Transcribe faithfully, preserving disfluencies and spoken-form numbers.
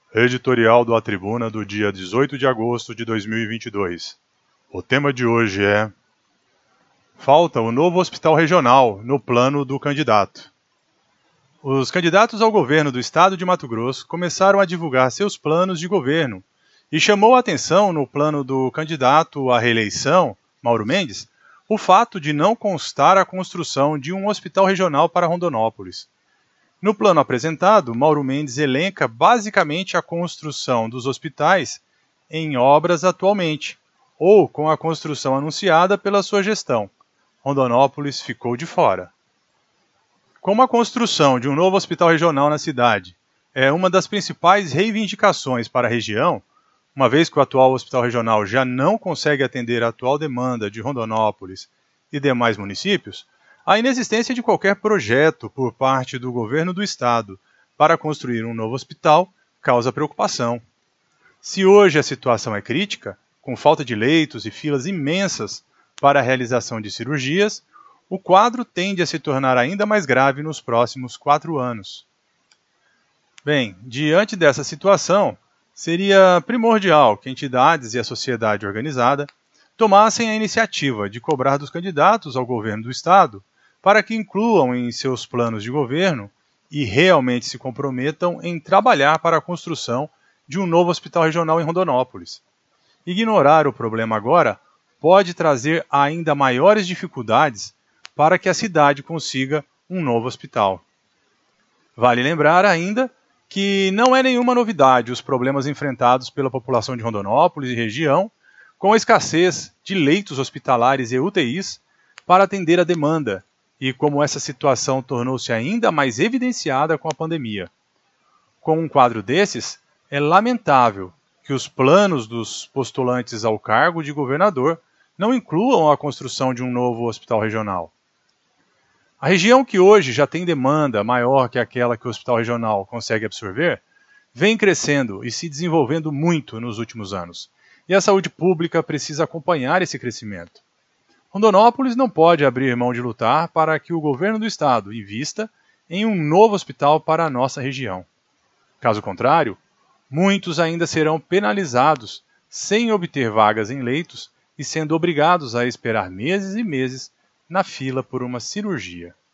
Editorial do A Tribuna do dia dezoito de agosto de dois mil e vinte e dois. O tema de hoje é: falta o novo hospital regional no plano do candidato. Os candidatos ao governo do estado de Mato Grosso começaram a divulgar seus planos de governo e chamou a atenção no plano do candidato à reeleição, Mauro Mendes, o fato de não constar a construção de um hospital regional para Rondonópolis. No plano apresentado, Mauro Mendes elenca basicamente a construção dos hospitais em obras atualmente, ou com a construção anunciada pela sua gestão. Rondonópolis ficou de fora. Como a construção de um novo hospital regional na cidade é uma das principais reivindicações para a região, uma vez que o atual hospital regional já não consegue atender a atual demanda de Rondonópolis e demais municípios, a inexistência de qualquer projeto por parte do governo do estado para construir um novo hospital causa preocupação. Se hoje a situação é crítica, com falta de leitos e filas imensas para a realização de cirurgias, o quadro tende a se tornar ainda mais grave nos próximos quatro anos. Bem, diante dessa situação, seria primordial que entidades e a sociedade organizada tomassem a iniciativa de cobrar dos candidatos ao governo do estado para que incluam em seus planos de governo e realmente se comprometam em trabalhar para a construção de um novo hospital regional em Rondonópolis. Ignorar o problema agora pode trazer ainda maiores dificuldades para que a cidade consiga um novo hospital. Vale lembrar ainda que não é nenhuma novidade os problemas enfrentados pela população de Rondonópolis e região com a escassez de leitos hospitalares e U T Is para atender a demanda, e como essa situação tornou-se ainda mais evidenciada com a pandemia. Com um quadro desses, é lamentável que os planos dos postulantes ao cargo de governador não incluam a construção de um novo hospital regional. A região que hoje já tem demanda maior que aquela que o hospital regional consegue absorver, vem crescendo e se desenvolvendo muito nos últimos anos, e a saúde pública precisa acompanhar esse crescimento. Rondonópolis não pode abrir mão de lutar para que o governo do estado invista em um novo hospital para a nossa região. Caso contrário, muitos ainda serão penalizados sem obter vagas em leitos e sendo obrigados a esperar meses e meses na fila por uma cirurgia.